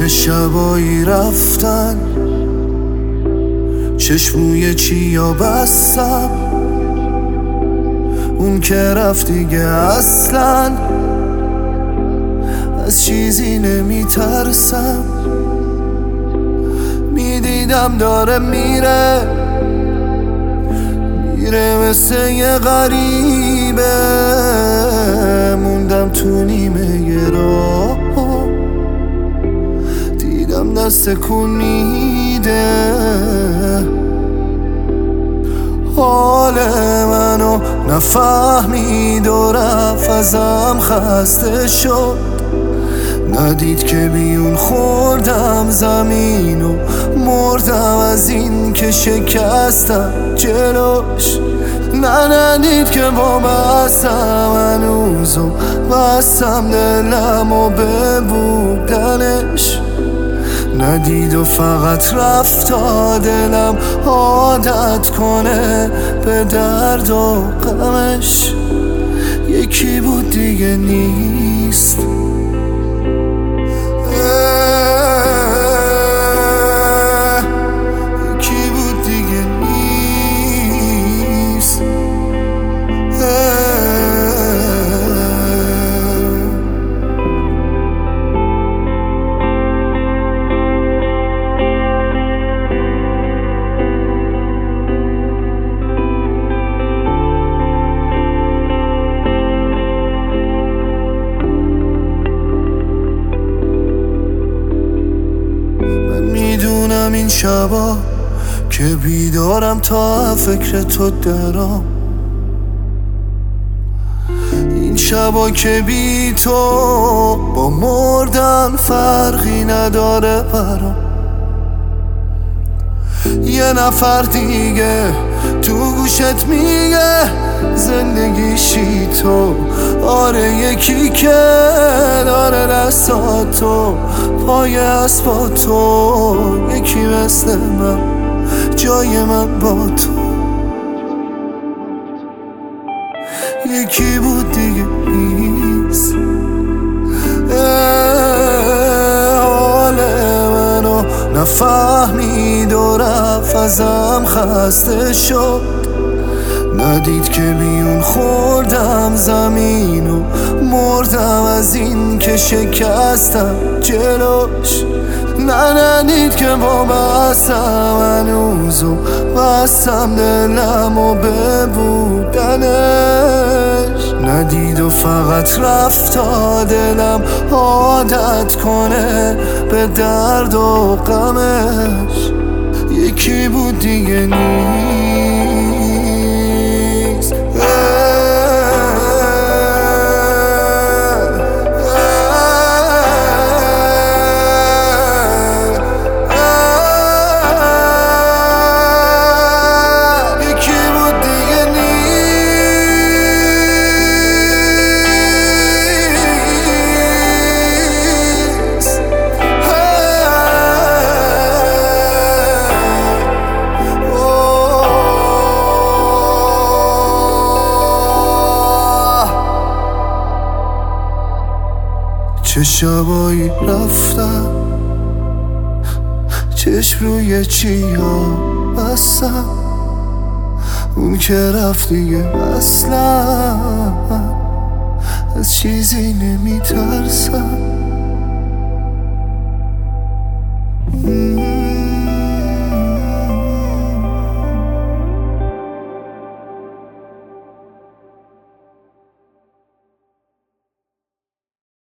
چه شبایی رفتن چشموی چیا بستم، اون که رفت دیگه اصلا از چیزی نمیترسم. میدیدم داره میره مثل یه غریبه، موندم تو نیمه راه، دیدم دست کن میده. حال منو نفهمید و رفت ازم، خسته شد ندید که بیون خوردم زمین و مردم از این که شکستم جلوش. ندید که با بستم هنوز و بستم دلم و به بودنش. ندید و فقط رفت تا دلم عادت کنه به درد و غمش. یکی بود دیگه نیست. یکی بود دیگه نیست. میدونم این شبا که بیدارم تا فکر تو درام، این شبا که بی تو با مردن فرقی نداره برام. یه نفر دیگه تو گوشت میگه زندگیشی تو، آره یکی که داره دستاتو پای اسبا تو، یکی مثل من جای من با تو. یکی بود دیگه نیست. حال منو نفهمید و رفت ازم، خسته شد ندید که بیون خوردم زمین و مردم از این که شکستم جلوش. ندید که با بستم هنوز و بستم دلم و به بودنش. ندید و فقط رفت تا دلم عادت کنه به درد و غمش. یکی بود دیگه نیست. چه شبایی رفتم چشم روی چیا بستم، اون که رفت دیگه اصلا از چیزی نمیترسم.